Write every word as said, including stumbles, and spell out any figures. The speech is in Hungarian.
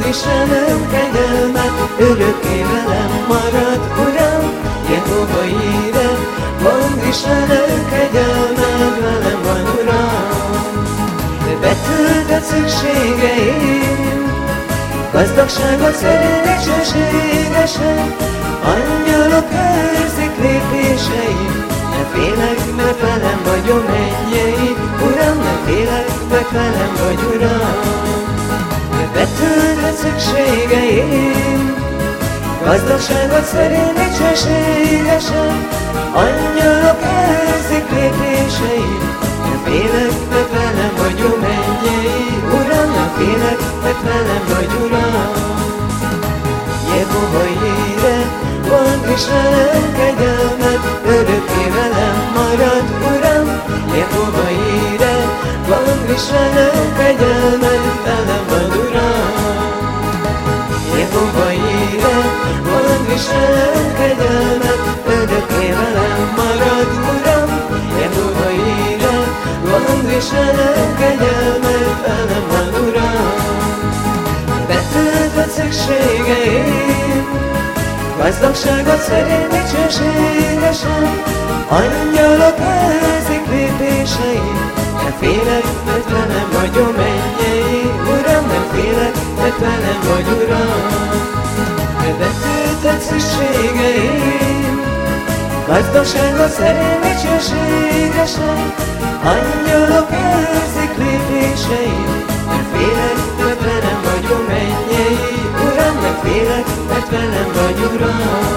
Istenem kegyelme, örökké velem marad, Uram, Jehova Jire. Mondd Istenem kegyelme, velem van, Uram. Betöltött szükségeim, gazdagságot szerint dicsőségesen, angyalok őrzik lépéseim. Ne félek, mert velem vagy, ó mennyei Uram, ne félek, mert velem vagy, Uram. Betöltött szükségeim, gazdagságot szerint dicsőségesen, angyalok őrzik lépéseim. Ne félek, mert velem vagy, ó mennyei Uram, ne félek, mert velem vagy, Uram. Jehova Jire, mondd Istenem kegyelmed, örökké velem marad, Uram. Jehova Jire, mondd Istenem kegyelmed, velem van, Uram. Jehova Jire, mondd Istenem kegyelmed, örökké velem marad, Uram. Jehova Jire, mondd Istenem kegyelmed, velem van, Uram. Betöltött szükségeim, gazdagságot szerint dicsőségesen, angyalok őrzik lépéseim. Ne félek, mert velem vagy, ó mennyei Uram, nem félek, mert velem vagy, Uram. Betöltött szükségeim, gazdagságot szerint dicsőségesen, angyalok őrzik lépéseim. Ne félek, mert velem vagy, ó mennyei Uram, nem félek, mert velem vagy, Uram.